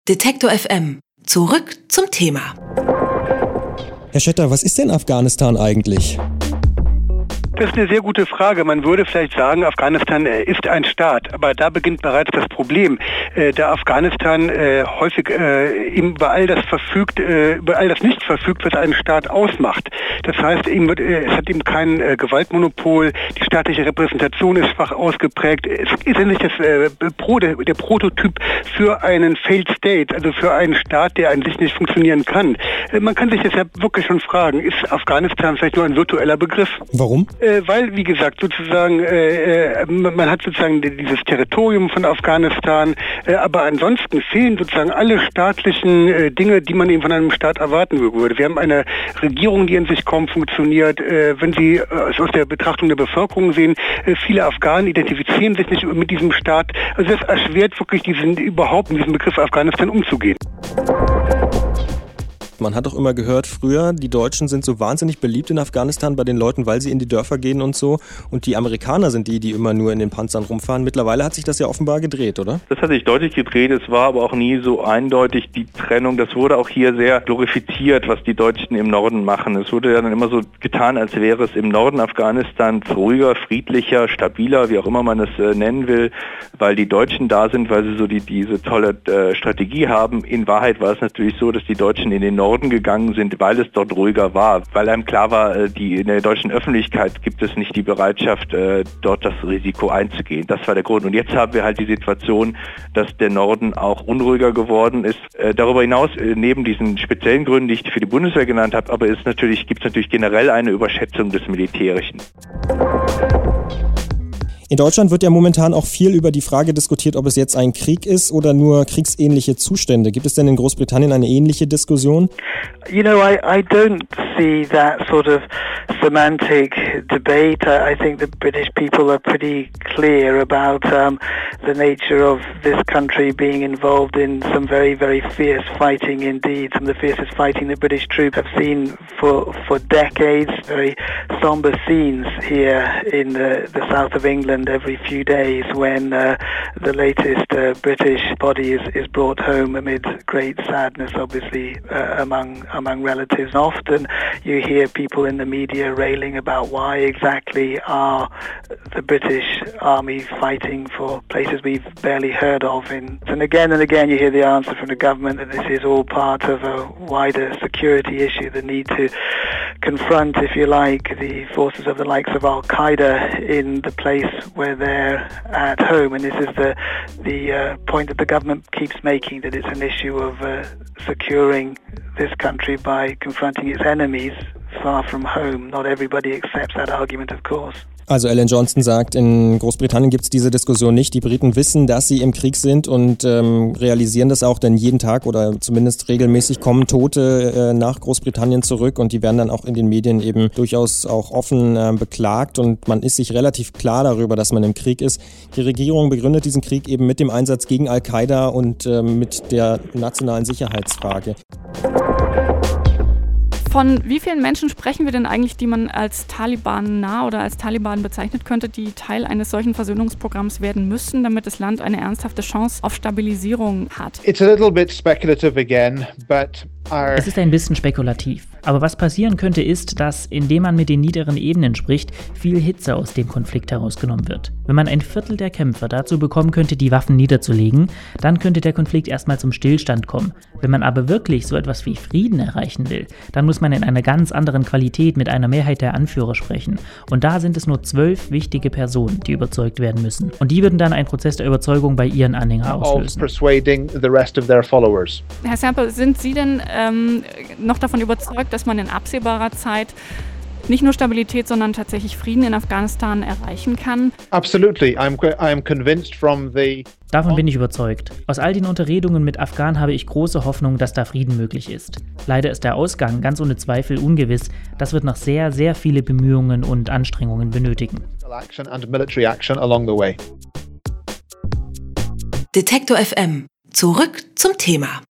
Detektor FM. Zurück zum Thema. Herr Schetter, was ist denn Afghanistan eigentlich? Das ist eine sehr gute Frage. Man würde vielleicht sagen, Afghanistan ist ein Staat, aber da beginnt bereits das Problem. Da Afghanistan häufig über all das nicht verfügt, was einen Staat ausmacht. Das heißt, es hat eben kein Gewaltmonopol, die staatliche Repräsentation ist schwach ausgeprägt. Es ist ja nicht der Prototyp für einen Failed State, also für einen Staat, der an sich nicht funktionieren kann. Man kann sich deshalb wirklich schon fragen, ist Afghanistan vielleicht nur ein virtueller Begriff? Warum? Weil, wie gesagt, sozusagen, man hat sozusagen dieses Territorium von Afghanistan, aber ansonsten fehlen sozusagen alle staatlichen Dinge, die man eben von einem Staat erwarten würde. Wir haben eine Regierung, die in sich kaum funktioniert. Wenn Sie es aus der Betrachtung der Bevölkerung sehen, viele Afghanen identifizieren sich nicht mit diesem Staat. Also das erschwert wirklich überhaupt mit diesem Begriff Afghanistan umzugehen. Man hat doch immer gehört, früher, die Deutschen sind so wahnsinnig beliebt in Afghanistan bei den Leuten, weil sie in die Dörfer gehen und so. Und die Amerikaner sind die immer nur in den Panzern rumfahren. Mittlerweile hat sich das ja offenbar gedreht, oder? Das hat sich deutlich gedreht. Es war aber auch nie so eindeutig die Trennung. Das wurde auch hier sehr glorifiziert, was die Deutschen im Norden machen. Es wurde ja dann immer so getan, als wäre es im Norden Afghanistans ruhiger, friedlicher, stabiler, wie auch immer man es nennen will, weil die Deutschen da sind, weil sie so diese tolle Strategie haben. In Wahrheit war es natürlich so, dass die Deutschen in den Norden gegangen sind, weil es dort ruhiger war, weil einem klar war, in der deutschen Öffentlichkeit gibt es nicht die Bereitschaft, dort das Risiko einzugehen. Das war der Grund. Und jetzt haben wir halt die Situation, dass der Norden auch unruhiger geworden ist. Darüber hinaus, neben diesen speziellen Gründen, die ich für die Bundeswehr genannt habe, aber gibt es natürlich generell eine Überschätzung des Militärischen. In Deutschland wird ja momentan auch viel über die Frage diskutiert, ob es jetzt ein Krieg ist oder nur kriegsähnliche Zustände. Gibt es denn in Großbritannien eine ähnliche Diskussion? You know, I don't see that sort of semantic debate. I think the British people are pretty clear about the nature of this country being involved in some very, very fierce fighting indeed. Some of the fiercest fighting the British troops have seen for decades. Very somber scenes here in the south of England every few days when the latest British body is brought home amid great sadness, obviously, among relatives. And often you hear people in the media railing about why exactly are the British Army fighting for places we've barely heard of. And again you hear the answer from the government that this is all part of a wider security issue, the need to confront, if you like, the forces of the likes of Al-Qaeda in the place where they're at home. And this is the point that the government keeps making, that it's an issue of securing this country by confronting its enemies far from home. Not everybody accepts that argument, of course. Also Ellen Johnson sagt, in Großbritannien gibt es diese Diskussion nicht. Die Briten wissen, dass sie im Krieg sind und realisieren das auch, denn jeden Tag oder zumindest regelmäßig kommen Tote nach Großbritannien zurück und die werden dann auch in den Medien eben durchaus auch offen beklagt und man ist sich relativ klar darüber, dass man im Krieg ist. Die Regierung begründet diesen Krieg eben mit dem Einsatz gegen Al-Qaida und mit der nationalen Sicherheitsfrage. Von wie vielen Menschen sprechen wir denn eigentlich, die man als Taliban-nah oder als Taliban bezeichnet könnte, die Teil eines solchen Versöhnungsprogramms werden müssen, damit das Land eine ernsthafte Chance auf Stabilisierung hat? It's a little bit speculative again, but es ist ein bisschen spekulativ. Aber was passieren könnte, ist, dass, indem man mit den niederen Ebenen spricht, viel Hitze aus dem Konflikt herausgenommen wird. Wenn man ein Viertel der Kämpfer dazu bekommen könnte, die Waffen niederzulegen, dann könnte der Konflikt erstmal zum Stillstand kommen. Wenn man aber wirklich so etwas wie Frieden erreichen will, dann muss man in einer ganz anderen Qualität mit einer Mehrheit der Anführer sprechen. Und da sind es nur 12 wichtige Personen, die überzeugt werden müssen. Und die würden dann einen Prozess der Überzeugung bei ihren Anhängern auslösen. Herr Sample, sind Sie denn noch davon überzeugt, dass man in absehbarer Zeit nicht nur Stabilität, sondern tatsächlich Frieden in Afghanistan erreichen kann? Absolutely. I'm convinced from the... Davon bin ich überzeugt. Aus all den Unterredungen mit Afghanen habe ich große Hoffnung, dass da Frieden möglich ist. Leider ist der Ausgang ganz ohne Zweifel ungewiss. Das wird noch sehr, sehr viele Bemühungen und Anstrengungen benötigen. Detektor FM. Zurück zum Thema.